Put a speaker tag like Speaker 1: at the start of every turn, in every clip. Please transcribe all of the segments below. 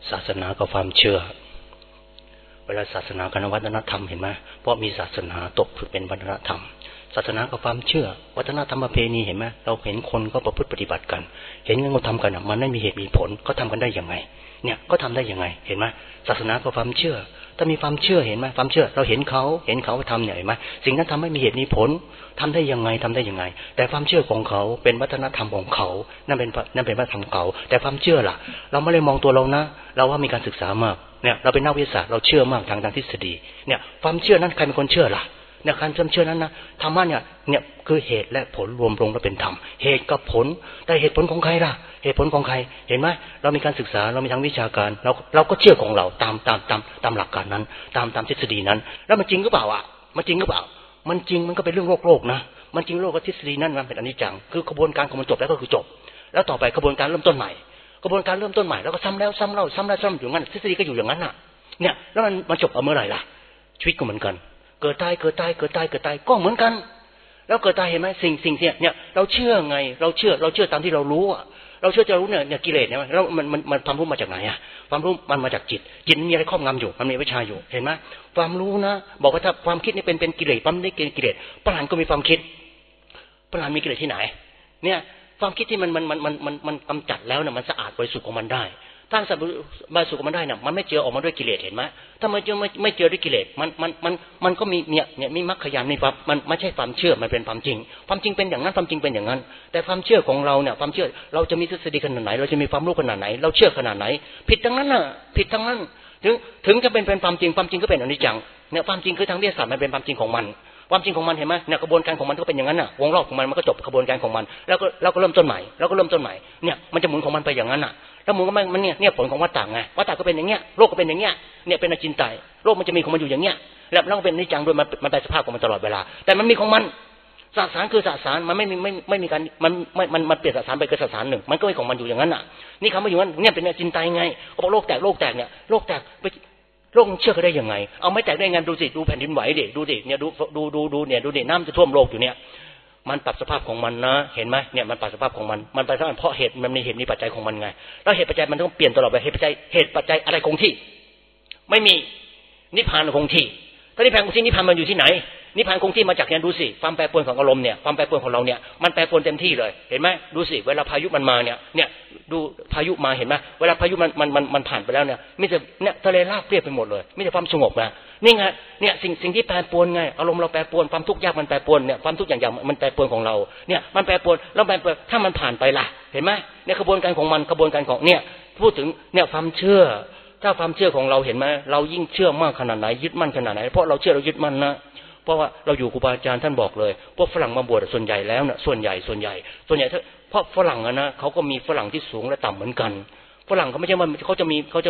Speaker 1: ศาสนากับความเชื่อเวลาศาสนากับวัฒนธรรมเห็นไหมเพราะมีศาสนาตกเป็นวัฒนธรรมศาสนากับความเชื่อวัฒนธรรมประเพณีเห็นไหมเราเห็นคนก็ประพฤติปฏิบัติกันเห็นเงินเขาทำกันมันไม่มีเหตุมีผลเขาทำกันได้ยังไงเนี่ยก็ทำได้ยังไงเห็นไหมศาสนากับความเชื่อถ้ามีความเชื่อเห็นไหมความเชื่อเราเห็นเขาทำเนี่ยเห็นไหมสิ่งนั้นทำไม่มีเหตุมีผลทำได้ยังไงแต่ความเชื่อของเขาเป็นวัฒนธรรมของเขานั่นเป็นวัฒนธรรมเก่าแต่ความเชื่อล่ะเราไม่ได้มองตัวเรานะเราว่ามีการศึกษามากเนี่ยเราเป็นนักวิทยาศาสตร์เราเชื่อมากทางทฤษฎีเนี่ยความเชื่อนั้นใครเป็นคนเชื่อล่ะเนี่ยการเชื่อนั้นนะธรรมะเนี่ยคือเหตุและผลรวมลงแล้วเป็นธรรมเหตุกับผลแต่เหตุผลของใครล่ะเหตุผลของใครเห็นไหมเรามีการศึกษาเรามีทางวิชาการเราก็เชื่อของเราตามหลักการนั้นตามทฤษฎีนั้นแล้วมันจริงหรือเปล่าอ่ะมันจริงหรือเปล่ามันจริงมันก็เป็นเรื่องโลกนะมันจริงโลกกับทฤษฎีนั้นมันเป็นอนิจจังคือกระบวนการของมันจบแล้วก็คือจบแล้วต่อไปกระบวนการเริ่มต้นใหม่แล้วก็ซ้ำแล้วซ้ำเล่าซ้ำแล้วซ้ำอยู่งั้นทฤษฎีก็อยู่อย่างนั้นน่ะเนี่ยแล้วมันจบเอาเมื่อไหร่ล่ะชีวิตก็เหมือนกันเกิดตายก็เหมือนกันแล้วเกิดตายเห็นไหมสิ่งเนี่ยเราเชื่อไงเราเชื่อตามที่เรารู้อ่ะเราเชื่อจะรู้เนี่ยกิเลสเนี่ยแล้วมันความรู้มาจากไหนอ่ะความรู้มันมาจากจิตมีอะไรครอบงำอยู่มันมีวิชาอยู่เห็นไหมความรู้นะบอกว่าถ้าความคิดนี่เป็นกิเลสปั๊มได้กิเลสปราณก็มีความคิดปราณมีกิเลสที่ไหนเนี่ยความคิดที่มันกำจัดแล้วเนี่ยมันสะอาดบริสุทธิ์ของมันได้ถ้าบริสุทธิ์ของมันได้เนี่ยมันไม่เจอออกมาด้วยกิเลสเห็นไหมถ้าไม่เจอด้วยกิเลสมันก็มีเนี่ยมีมรรคญาณมีความมันไม่ใช่ความเชื่อมันเป็นความจริงเป็นอย่างนั้นความจริงเป็นอย่างนั้นแต่ความเชื่อของเราเนี่ยความเชื่อเราจะมีทฤษฎีขนาดไหนเราจะมีความรู้ขนาดไหนเราเชื่อขนาดไหนผิดทั้งนั้นน่ะผิดทั้งนั้นถึงจะเป็นความจริงก็เป็นอนิจจังเนี่ยความจริงคือทางวิทยาศาสตร์มันเป็นความจริงของมันความจริงของมันเห็นไหมเนี่ยกระบวนการของมันก็เป็นอย่างนั้นน่ะวงรอบของมันก็จบกระบวนการของมันแล้วก็เริ่มต้นใหม่เนี่ยมันจะหมุนของมันไปอย่างนั้นน่ะแล้วหมุนก็มันเนี่ยผลของวัฏฏะไงวัฏฏะก็เป็นอย่างเงี้ยโลกก็เป็นอย่างเงี้ยเนี่ยเป็นอจินไตยโลกมันจะมีของมันอยู่อย่างเงี้ยแล้วก็เป็นอนิจจังด้วยมันเป็นสภาพของมันตลอดเวลาแต่มันมีของมันสสารคือสสารมันไม่มีการมันเปลี่ยนสสารไปเป็นสสารหนึ่งมันก็มีของมันอยู่อย่างนั้นน่ะนี่คำว่าอยู่นั้นเนี่ยเป็นอจินไตยไงเขาบอกโลกแตกเนี่ยโลกแตกไปโลกเชื่อเขาได้ยังไงเอาไม่แตกได้ไงดูสิดูแผ่นดินไหวดิดูดิเนี่ยดูเนี่ยดูดิน้ำจะท่วมโลกอยู่เนี่ยมันปรับสภาพของมันนะเห็นไหมเนี่ยมันปรับสภาพของมันไปเพราะเหตุมันมีเหตุมีปัจจัยของมันไงแล้วเหตุปัจจัยมันต้องเปลี่ยนตลอดไปเหตุปัจจัยอะไรคงที่ไม่มีนิพพานคงที่ถ้านิพพานคงที่นิพพานมันอยู่ที่ไหนนิพพานคงที่มาจากเนี่ยดูสิความแปรปรวนของอารมณ์เนี่ยความแปรปรวนของเราเนี่ยมันแปรปรวนเต็มที่เลยเห็นไหมดูสิเวลาพายุมันมาเนี่ยดูพายุมาเห็นไหมเวลาพายุมันผ่านไปแล้วเนี่ยมิจะเนี่ยทะเลราบเรียบไปหมดเลยมิจะความสงบนะนี่ไงเนี่ยสิ่งที่แปรปรวนไงอารมณ์เราแปรปรวนความทุกข์ยากมันแปรปรวนเนี่ยความทุกข์อย่างมันแปรปรวนของเราเนี่ยมันแปรปรวนแล้วแปรปรวนถ้ามันผ่านไปล่ะเห็นไหมเนี่ยกระบวนการของมันกระบวนการของเนี่ยพูดถึงเนี่ยความเชื่อถ้าความเชื่อของเราเห็นไหมเรายิ่งเชื่อมากขนาดไหนยึดมั่นขนาดไหนเพราะเราเชื่อเรายึดมั่นนะเพราะว่าเราอยู่ครูบาอาจารย์ท่านบอกเลยพวกฝรั่งมาบวชส่วนใหญ่แล้วเนี่ยส่วนใหญ่เพราะฝรั่งนะเขาก็มีฝรั่งที่สูงและต่ำเหมือนกันฝรั่งเขาไม่ใช่ว่าเขาจะมีเขา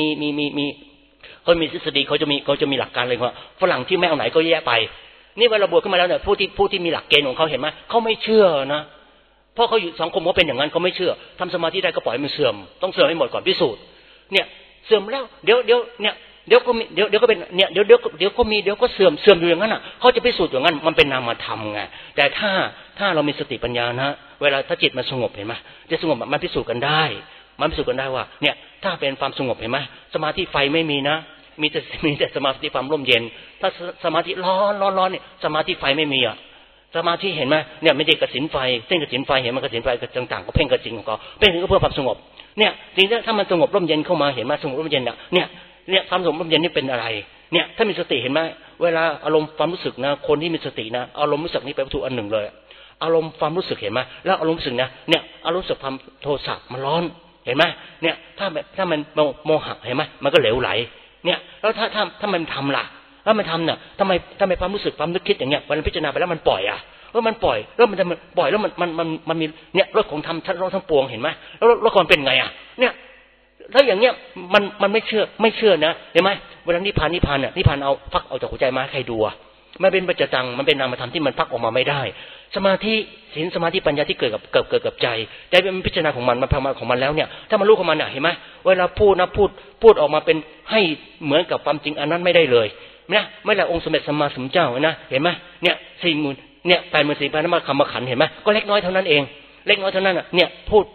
Speaker 1: มีทฤษฎีเขาจะมีหลักการเลยว่าฝรั่งที่ไม่เอาไหนก็แย่ไปนี่เวลาบวชขึ้นมาแล้วเนี่ยผู้ที่มีหลักเกณฑ์ของเขาเห็นไหมเขาไม่เชื่อนะเพราะเขาอยู่สังคมเขาเป็นอย่างนั้นเขาไม่เชื่อทำสมาธิได้ก็ปล่อยมันเสื่อมต้องเสื่อมให้หมดก่อนพิสูจน์เนี่ยเสื่อมแล้วเดี๋ยวเนี่ยเดี๋ยวก็มีเดี๋ยวก็เป็นเนี่ยเดี๋ยวก็มีเดี๋ยวก็เสื่อมอยู่อย่างนั้นอ่ะเขาจะพิสูจน์อย่างนั้นมันเป็นนามธรรมไงแต่ถ้าเรามีสติปัญญานะเวลาถ้าจิตมันสงบเห็นไหมจะสงบมันพิสูจน์กันได้ว่าเนี่ยถ้าเป็นความสงบเห็นไหมสมาธิไฟไม่มีนะมีแต่สมาธิความร่มเย็นถ้าสมาธิร้อนเนี่ยสมาธิไฟไม่มีอ่ะสมาธิเห็นไหมเนี่ยไม่ได้กสิณไฟเส้นกสิณไฟเห็นมันกสิณไฟต่างๆก็เพ่งกสิณของเขาเพ่งถึงก็เพื่อความสงบเนี่ยจริงๆถ้ามันสงบร่มเย็นเข้ามาเห็นไหมสงบร่มเย็นเนี่ยความสงบร่มเย็นนี่เป็นอะไรเนี่ยถ้ามีสติเห็นไหมเวลาอารมณ์ความรู้สึกนะคนที่มีสตินะอารมณ์รู้สึกนี่เป็นวัตถุอันหนึ่งเลยอารมณ์ความรู้สึกเห็นไหมแล้วอารมณ์รู้สึกนะเนี่ยอารมณ์รู้สึกความโทสะมันร้อนเห็นไหมเนี่ยถ้ามันโมหะเห็นไหมมันก็เหลวไหลเนี่ยแล้วถ้ามันทำล่ะแล้วมันทำเนี่ยทำไมความรู้สึกความนึกคิดอย่างเงี้ยวันพิจารณาไปแล้วมันปล่อยมันปล่อยแล้วมันจะปล่อยแล้วมันมีเนี่ยรสของธรรมทั้งปวงเห็นไหมแล้วก่อนเป็นไงอ่ะเนี่ยถ้าอย่างเงี้ยมันไม่เชื่อนะเห็นไหมเวลานิพพานเนี่ยนิพพานเอาฟักออกจากหัวใจมาให้ใครดูอ่ะมันเป็นปัจจตังมันเป็นนามธรรมที่มันพักออกมาไม่ได้สมาธิศีลสมาธิปัญญาที่เกิดกับใจเป็นพิจารณาของมันพามาของมันแล้วเนี่ยถ้ามันรู้ของมันเห็นไหมเวลาพูดออกมาเป็นให้เหมือนกับความจริงอันนั้นไม่ได้เลยนะไม่ละองค์สมเด็จสัมมาสัมพุทธเจ้านะเห็นไหมเนี่ย40,000เนี่ย84,000นามคำขันเห็นไหมก็เล็กน้อยเท่านั้นเองเล็กน้อยเท่านั้นเนี่ยพูด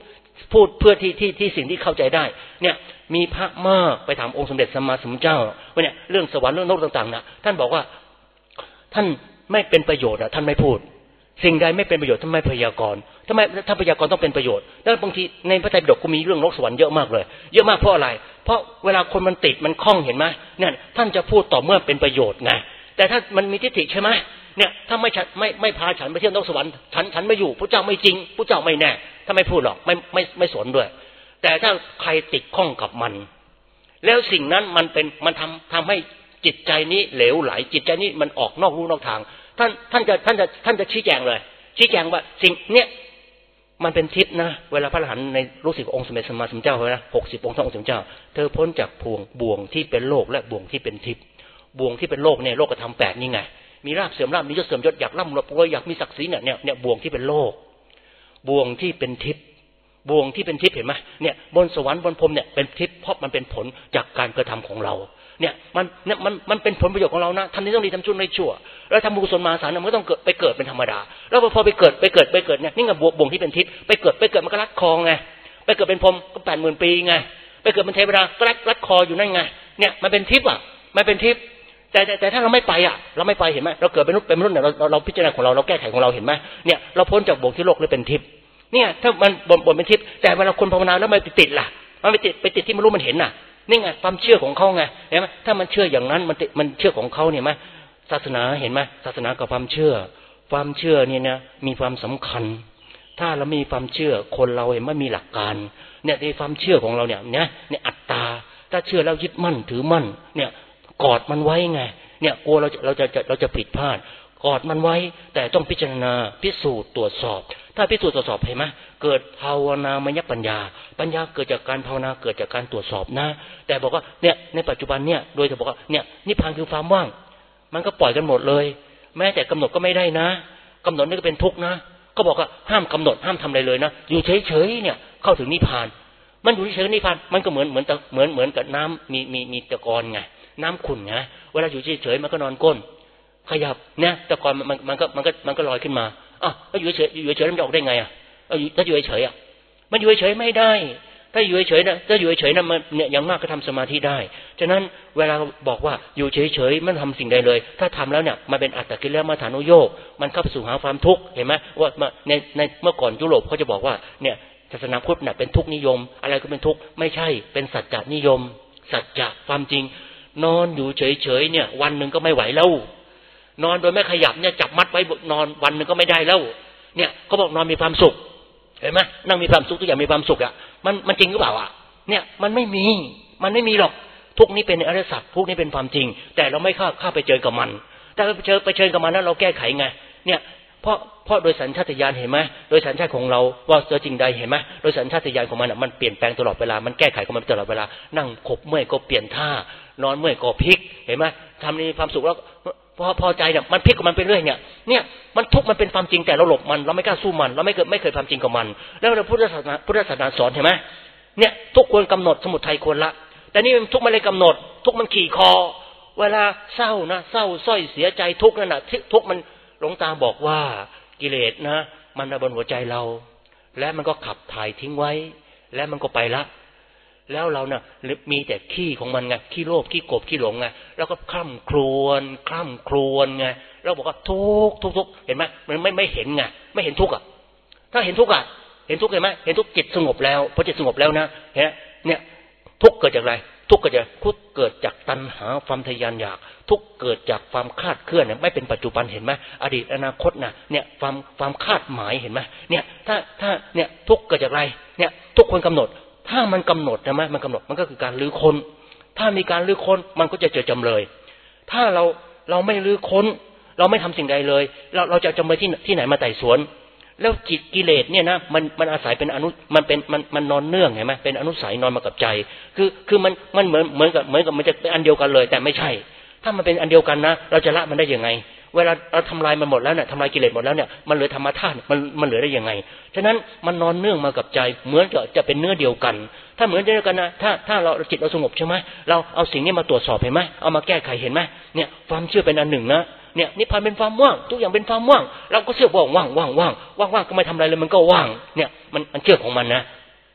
Speaker 1: พูดเพื่อที่สิ่งที่เข้าใจได้เนี่ยมีพระมากไปถามองค์สมเด็จสัมมาสัมพุทธเจ้าว่าเนี่ยเรื่องสวรรค์เรื่องนรกต่างๆนะท่านบอกว่าท่านไม่เป็นประโยชน์ท่านไม่พูดสิ่งใดไม่เป็นประโยชน์ท่านไม่พยากรณ์ทำไมถ้าพยากรณ์ต้องเป็นประโยชน์แล้วบางทีในพระไตรปิฎกก็มีเรื่องนรกสวรรค์เยอะมากเลยเยอะมากเพราะอะไรเพราะเวลาคนมันติดมันคล้องเห็นไหมเนี่ยท่านจะพูดต่อเมื่อเป็นประโยชน์ไงแต่ถ้ามันมีทิฏฐิใช่ไหมเนี่ยถ้าไม่พาฉันไปเที่ยวนรกสวรรค์ฉันไม่อยู่พระเจ้าไม่จริงพระเจ้าไม่แน่ถ้าไม่พูดหรอกไม่สนด้วยแต่ถ้าใครติดข้องกับมันแล้วสิ่งนั้นมันทำให้จิตใจนี้เหลวไหลจิตใจนี้มันออกนอกลู่นอกทางท่านจะชี้แจงเลยชี้แจงว่าสิ่งเนี้ยมันเป็นทิพย์นะเวลาพระอรหันต์ในรู้สึกองค์สมเด็จสัมมาสัมพุทธเจ้าเลยนะ60 องค์ท่านองค์สมเด็จเจ้าเธอพ้นจากบ่วงที่เป็นโลกและบ่วงที่เป็นทิพย์บ่วงที่เป็นโลกเนี่ยโลกธรรม8นี่ไงมีราบเสื่อมราบมียศเสื่อมยศอยากร่ำรวยอยากมีศักดิ์ศรีเนี่ยบ่วงที่เป็นโลกบ่วงที่เป็นทิพย์บ่วงที่เป็นทิพย์เห็นไหมเนี่ยบนสวรรค์บนพรหมเนี่ยเป็นทิพย์เพราะมันเป็นผลจากการกระทำของเราเนี่ยมันเป็นผลประโยชน์ของเรานะทำนี้ต้องดีทำชั่วไม่ชั่วแล้วทำบุญกุศลมหาศาลมันก็ต้องไปเกิดเป็นธรรมดาแล้วพอไปเกิดเนี่ยนี่ไงบ่วงที่เป็นทิพย์ไปเกิดมันก็รัดคอไงไปเกิดเป็นพรหมก็80,000 ปีไงไปเกิดเป็นเทวดาก็รัดคออยู่นั่นไงเนี่ยมันเป็นทิพย์มันเป็นทิพย์แต่ถ้าเราไม่ไปเราไม่ไปเห็นไหมเราเกิดเป็นมนุษย์เนี่ยเราพิจารณาของเราแก้ไขของเราเห็นไหมเนี่ยเราพ้นจากบ่วงที่โลกเลยเป็นทิพย์เนี่ยถ้ามันบ่นเป็นทิพย์แต่เวลาคนภาวนาแล้วมันติดล่ะมันไปติดที่ไม่รู้มันเห็นน่ะนี่ไงความเชื่อของเขาไงเห็นไหมถ้ามันเชื่ออย่างนั้นมันเชื่อของเขาเนี่ยไหมศาสนาเห็นไหมศาสนากับความเชื่อเนี่ยนะมีความสำคัญถ้าเราไม่มีความเชื่อคนเราเห็นว่ามีหลักการเนี่ยในความเชื่อของเราเนี่ยอัตตาถ้าเชื่อแล้วยึดมั่นถือมั่นเนี่ยกอดมันไว้ไงเนี่ยกลัวเราจะผิดพลาดกอดมันไว้แต่ต้องพิจารณาพิสูจน์ตรวจสอบถ้าพิสูจน์ตรวจสอบเห็นไหมเกิดภาวนามยปัญญาเกิดจากการภาวนาเกิดจากการตรวจสอบนะแต่บอกว่าเนี่ยในปัจจุบันเนี่ยโดยจะบอกว่าเนี่ยนิพพานคือความว่างมันก็ปล่อยกันหมดเลยแม้แต่กำหนดก็ไม่ได้นะกำหนดนี่ก็เป็นทุกข์นะก็บอกว่าห้ามกำหนดห้ามทำอะไรเลยนะอยู่เฉยๆเนี่ยเข้าถึงนิพพานมันอยู่เฉยๆนิพพานมันก็เหมือนกับน้ำมีตะกอนไงน้ำขุ่นไงเวลาอยู่เฉยๆมันก็นอนก้นขยับเนี่ยตะกอนมันก็ลอยขึ้นมาอ้าวแล้วอยู่เฉยมันจะออกได้ไงถ้าอยู่เฉยมันอยู่เฉยไม่ได้ถ้าอยู่เฉยนะมันเนี่ยอย่างมากก็ทำสมาธิได้ฉะนั้นเวลาบอกว่าอยู่เฉยไม่ทำสิ่งใดเลยถ้าทำแล้วเนี่ยมันเป็นอัตตกิลมัฏฐานุโยคมันเข้าไปสู่หาความทุกข์เห็นไหมว่าในเมื่อก่อนยุโรปเขาจะบอกว่าเนี่ยศาสนาพุทธเนี่ยเป็นทุกข์นิยมอะไรก็เป็นทุกข์ไม่ใช่เป็นสัจจนิยมสัจจะความจริงนอนอยู่เฉยเนี่ยวันหนึ่งก็ไม่ไหวแล้วนอนโดยไม่ขยับเนี่ยจับมัดไว้นอนวันหนึ่งก็ไม่ได้แล้วเนี่ยเขาบอกนอนมีความสุขเห็นไหมนั่งมีความสุขทุกอย่างมีความสุขมันจริงหรือเปล่าเนี่ยมันไม่มีหรอกทุกนี้เป็นอริยสัจทุกนี้เป็นความจริงแต่เราไม่เข้าไปเจอกับมันแต่ไปเจอกับมันนั้นเราแก้ไขไงเนี่ยเพราะโดยสัญชาตญาณเห็นไหมโดยสัญชาติของเราว่าเจอจริงใดเห็นไหมโดยสัญชาตญาณของมันมันเปลี่ยนแปลงตลอดเวลามันแก้ไขของมันตลอดเวลานั่งขบเมื่อยก็เปลี่ยนท่านอนเมื่อยก็พลิกเห็นไหมทำในความสุขแล้วพอใจเนี่ยมันพลิกกับมันไปเรื่อยเนี่ยมันทุกข์มันเป็นความจริงแต่เราหลบมันเราไม่กล้าสู้มันเราไม่เคยความจริงกับมันแล้วเราพุทธศาสนาสอนเห็นไหมเนี่ยทุกควรกำหนดสมุทัยควรละแต่นี่ทุกไม่ได้กำหนดทุกมันขี่คอเวลาเศร้านะเศร้าส้อยเสียใจทุกนั่นน่ะทุกมันหลวงตาบอกว่ากิเลสนะมันมาบนหัวใจเราและมันก็ขับถ่ายทิ้งไว้และมันก็ไปละแล้วเราเนี่ยมีแต่ขี้ของมันไงขี้โลภขี้โกรธขี้หลงไงแล้วก็คร่ำครวญไงเราบอกว่าทุกเห็นไหมมันไม่เห็นไงไม่เห็นทุกข์ถ้าเห็นทุกข์เห็นทุกข์เห็นไหมเห็นทุกข์จิตสงบแล้วพอจิตสงบแล้วนะเนี่ยทุกข์เกิดจากอะไรทุกข์เกิดจากตัณหาความทยานอยากทุกข์เกิดจากความคาดเคลื่อนเนี่ยไม่เป็นปัจจุบันเห็นไหมอดีตอนาคตนะเนี่ยความคาดหมายเห็นไหมเนี่ยถ้าเนี่ยทุกข์เกิดจากอะไรเนี่ยทุกคนกำหนดถ้ามันกำหนดนะมันกำหนดมันก็คือการลื้อค้นถ้ามีการลื้อค้นมันก็จะเจอจำเลยถ้าเราไม่ลื้อค้นเราไม่ทำสิ่งใดเลยเราจะจำเลยที่ไหนมาไต่สวนแล้วจิตกิเลสเนี่ยนะมันอาศัยเป็นมันนอนเนื่องเห็นไหมเป็นอนุสัยนอนมากับใจคือมันเหมือนกับมันจะเป็นอันเดียวกันเลยแต่ไม่ใช่ถ้ามันเป็นอันเดียวกันนะเราจะละมันได้ยังไงเวลาเราทำลายมันหมดแล้วเนี่ยทำลายกิเลสหมดแล้วเนี่ยมันเหลือธรรมธาตุมันเหลือได้ยังไงฉะนั้นมันนอนเนื่องมากับใจเหมือนจะเป็นเนื้อเดียวกันถ้าเหมือนเดียวกันนะถ้าเราจิตเราสงบใช่ไหมเราเอาสิ่งนี้มาตรวจสอบเห็นไหมเอามาแก้ไขเห็นไหมเนี่ยความเชื่อเป็นอันหนึ่งนะเนี่ยนิพพานเป็นความว่างทุกอย่างเป็นความว่างเราก็เชื่อว่างก็ไม่ทำอะไรเลยมันก็ว่างเนี่ยมันเชื่อของมันนะ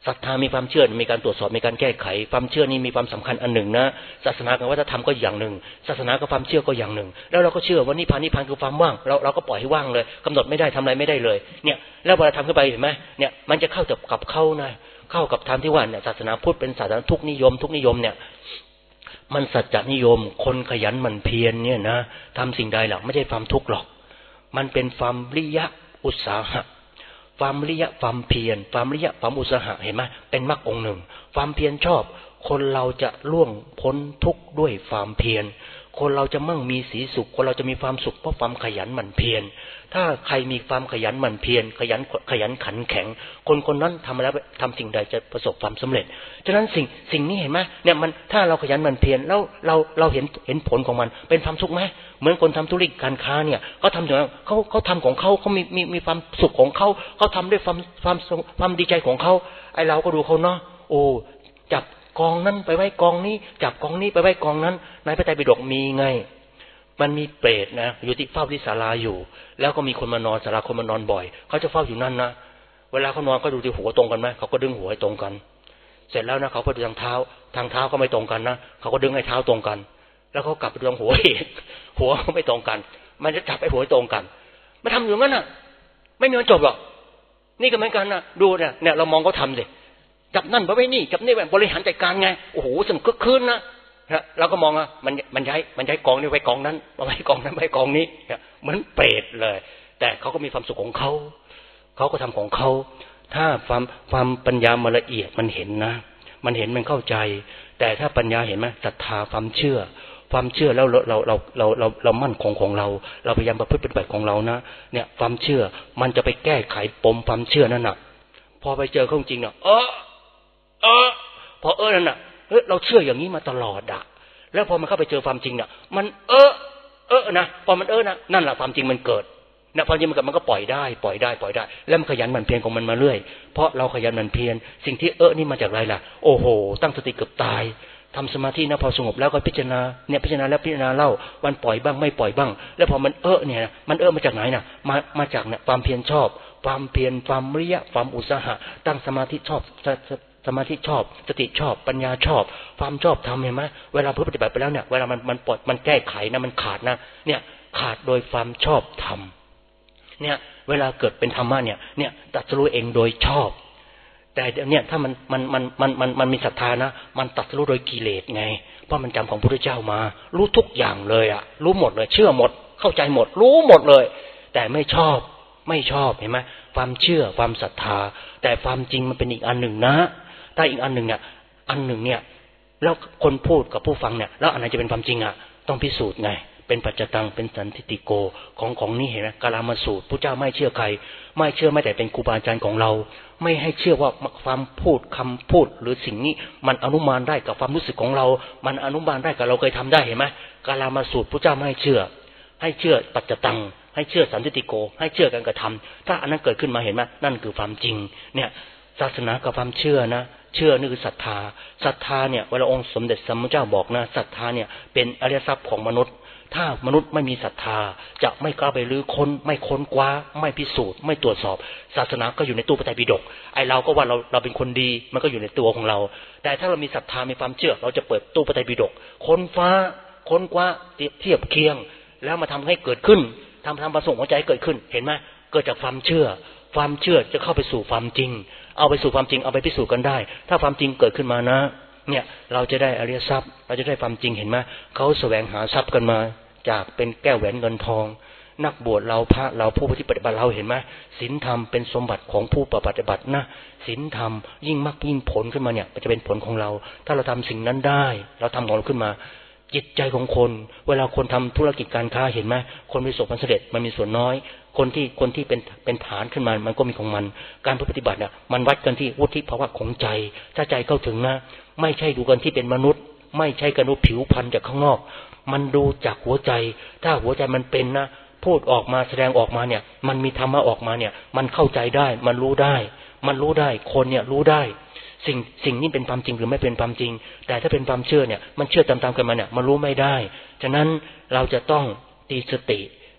Speaker 1: ศรัทธามีความเชื่อมีการตรวจสอบมีการแก้ไขความเชื่อนี้มีความสำคัญอันหนึ่งนะศาสนากับวัฒนธรรมก็อย่างหนึ่งศาสนากับความเชื่อก็อย่างหนึ่งแล้วเราก็เชื่อว่านิพพานคือความว่างเราก็ปล่อยให้ว่างเลยกำหนดไม่ได้ทำอะไรไม่ได้เลยเนี่ยแล้วเวลาทำขึ้นไปเห็นไหมเนี่ยมันจะเข้ากับเข้านะเข้ากับธรรมที่ว่าเนี่ยศาสนาพุทธเป็นศาสนาทุกนิยมเนี่ยมันสัจจนิยมคนขยันหมั่นเพียรเนี่ยนะทำสิ่งใดหรอกไม่ใช่ความทุกข์หรอกมันเป็นความวิริยะอุตสาหะความวิริยะความเพียรความวิริยะความอุตสาหะเห็นไหมเป็นมรรคองค์หนึ่งความเพียรชอบคนเราจะล่วงพ้นทุกข์ด้วยความเพียรคนเราจะมั่งมีสีสุขคนเราจะมีความสุขเพราะความขยันหมั่นเพียรถ้าใครมีความขยันหมั่นเพียรขยันขันแข็งคนนั้นทำแล้วทำสิ่งใดจะประสบความสำเร็จฉะนั้นสิ่งนี้เห็นไหมเนี่ยมันถ้าเราขยันหมั่นเพียรแล้วเราเห็นผลของมันเป็นความสุขไหมเหมือนคนทำธุรกิจการค้าเนี่ยเขาทำอย่างนั้นเขาทำของเขามีความสุขของเขาทำด้วยความดีใจของเขาไอเราก็ดูเขาเนาะโอ้จับกองนั้นไปไว้กองนี้จับกองนี้ไปไว้กองนั้นในพระไตรปิฎกมีไงมันมีเปรตนะอยู่ที่เฝ้าที่ศาลาอยู่แล้วก็มีคนมานอนศาลาคนมานอนบ่อยเขาจะเฝ้าอยู่นั่นนะเวลาเขานอนก็ดูที่หัวตรงกันไหมเขาก็ดึงหัวให้ตรงกันเสร็จแล้วนะเขาไปดูทางเท้าก็ไม่ตรงกันนะเขาก็ดึงให้เท้าตรงกันแล้วเขากลับไปดูทางหัวอีกหัวก็ไม่ตรงกันมันจะจับไอ้หัวให้ตรงกันมาทำอยู่งั้นน่ะไม่มีวันจบหรอกนี่ก็เหมือนกันนะดูเนี่ยเรามองเขาทำสิจับนั่นไปไว้นี่จับนี่แบบบริหารจัดการไงโอ้โหสนุกคึกคืนนะเราก็มองอ่ะมันใช้กองนี้ไว้กองนั้นมาไว้กองนั้นไว้กองนี้เหมือนเปรตเลยแต่เขาก็มีความสุขของเขาก็ทำของเขาถ้าความปัญญามันละเอียดมันเห็นนะมันเห็นมันเข้าใจแต่ถ้าปัญญาเห็นไหมศรัทธาความเชื่อแล้วเรามั่นคงของเราพยายามประพฤติปฏิบัติของเรานะเนี่ยความเชื่อมันจะไปแก้ไขปมความเชื่อนั่นน่ะพอไปเจอของจริงเนี่ยพอนั่นน่ะเราเชื่ออย่างนี้มาตลอดอะแล้วพอมันเข้าไปเจอความจริงเนี่ยมันนะพอมันนะนั่นแหละความจริงมันเกิดนะความจริงมันเกิดมันก็ปล่อยได้แล้วมันขยันหมั่นเพียรของมันมาเรื่อยเพราะเราขยันหมั่นเพียรสิ่งที่นี่มาจากอะไรล่ะโอ้โหตั้งสติเกือบตายทำสมาธินะพอสงบแล้วก็พิจารณาแล้วพิจารณาเล่าวันปล่อยบ้างไม่ปล่อยบ้างแล้วพอมันเนี่ยมันมาจากไหนน่ะมาจากเนี่ยความเพียรชอบความเพียรความวิริยะความอุตสาหะตั้งสมาธิชอบสมาธิชอบสติชอบปัญญาชอบความชอบทำเห็นไหมเวลาปฏิบัติไปแล้วเนี่ยเวลามันปลดมันแก้ไขนะมันขาดนะเนี่ยขาดโดยความชอบธรรมเนี่ยเวลาเกิดเป็นธรรมะเนี่ยตรัสรู้เองโดยชอบแต่เนี่ยถ้ามันมีศรัทธานะมันตรัสรู้โดยกิเลสไงเพราะมันจำของพระพุทธเจ้ามารู้ทุกอย่างเลยอ่ะรู้หมดเลยเชื่อหมดเข้าใจหมดรู้หมดเลยแต่ไม่ชอบเห็นไหมความเชื่อความศรัทธาแต่ความจริงมันเป็นอีกอันหนึ่งนะถ้าอีกอันหนึ่งเนี่ยแล้วคนพูดกับผู้ฟังเนี่ยแล้วอันไหนจะเป็นความจริงอ่ะต้องพิสูจน์ไงเป็นปัจจตังเป็นสันทิฏฐิโกของนี่เห็นไหมกาลามาสูตรพระเจ้าไม่เชื่อใครไม่เชื่อไม่แต่เป็นครูบาอาจารย์ของเราไม่ให้เชื่อว่าความพูดคำพูดหรือสิ่งนี้มันอนุมานได้กับความรู้สึกของเรามันอนุมานได้กับเราเคยทำได้เห็นไหมกาลามาสูตรพระเจ้าไม่ให้เชื่อปัจจตังให้เชื่อสันทิฏฐิโกให้เชื่อการกระทำถ้าอันนั้นเกิดขึ้นมาเห็นไหมนั่นคือความจริงเนี่ยศาสนากับความเชื่อนะเชื่อนี่คือศรัทธาเนี่ยเวลาองค์สมเด็จสัมมาสัมพุทธเจ้าบอกนะศรัทธาเนี่ยเป็นอริยทรัพย์ของมนุษย์ถ้ามนุษย์ไม่มีศรัทธาจะไม่กล้าไปลื้อค้นไม่ค้นคว้าไม่พิสูจน์ไม่ตรวจสอบศาสนาก็อยู่ในตู้พระไตรปิฎกไอเราก็ว่าเราเป็นคนดีมันก็อยู่ในตัวของเราแต่ถ้าเรามีศรัทธามีความเชื่อเราจะเปิดตู้พระไตรปิฎกค้นคว้าเทียบเคียงแล้วมาทำให้เกิดขึ้นทำประสงค์หัวใจเกิดขึ้นเห็นไหมเกิดจากความเชื่อจะเข้าไปสู่ความจริงเอาไปสู่ความจริงเอาไปพิสูจน์กันได้ถ้าความจริงเกิดขึ้นมานะเนี่ยเราจะได้อริยทรัพย์เราจะได้ความจริงเห็นไหมเขาแสวงหาทรัพย์กันมาจากเป็นแก้วแหวนเงินทองนักบวชเราพระเราผู้ปฏิบัติเราเห็นไหมศีลธรรมเป็นสมบัติของผู้ปฏิบัตินะศีลธรรมยิ่งมากยิ่งผลขึ้นมาเนี่ยจะเป็นผลของเราถ้าเราทำสิ่งนั้นได้เราทำของเราขึ้นมาจิตใจของคนเวลาคนทำธุรกิจการค้าเห็นไหมคนประสบความสำเร็จมันมีส่วนน้อยคนที่เป็นฐานขึ้นมามันก็มีของมันการปฏิบัติเนี่ยมันวัดกันที่วุฒิภาวะของใจถ้าใจเข้าถึงนะไม่ใช่ดูกันที่เป็นมนุษย์ไม่ใช่กันดูผิวพรรณจากข้างนอกมันดูจากหัวใจถ้าหัวใจมันเป็นนะพูดออกมาแสดงออกมาเนี่ยมันมีธรรมะออกมาเนี่ยมันเข้าใจได้มันรู้ได้คนเนี่ยรู้ได้สิ่งนี้เป็นความจริงหรือไม่เป็นความจริงแต่ถ้าเป็นความเชื่อเนี่ยมันเชื่อตามๆกันมาเนี่ยมันรู้ไม่ได้ฉะนั้นเราจะต้องตีสติ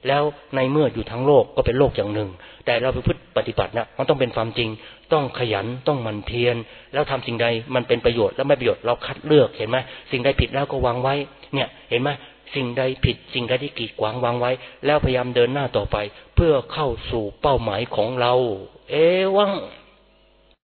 Speaker 1: แล้วในเมื่ออยู่ทั้งโลกก็เป็นโลกอย่างหนึ่งแต่เราไปพึ่งปฏิบัตินะมันต้องเป็นความจริงต้องขยันต้องหมั่นเพียรแล้วทำสิ่งใดมันเป็นประโยชน์และไม่ประโยชน์เราคัดเลือกเห็นไหมสิ่งใดผิดแล้วก็วางไว้เนี่ยเห็นไหมสิ่งใดผิดสิ่งใดที่กีดขวางวางไว้แล้วพยายามเดินหน้าต่อไปเพื่อเข้าสู่เป้าหมายของเราวัง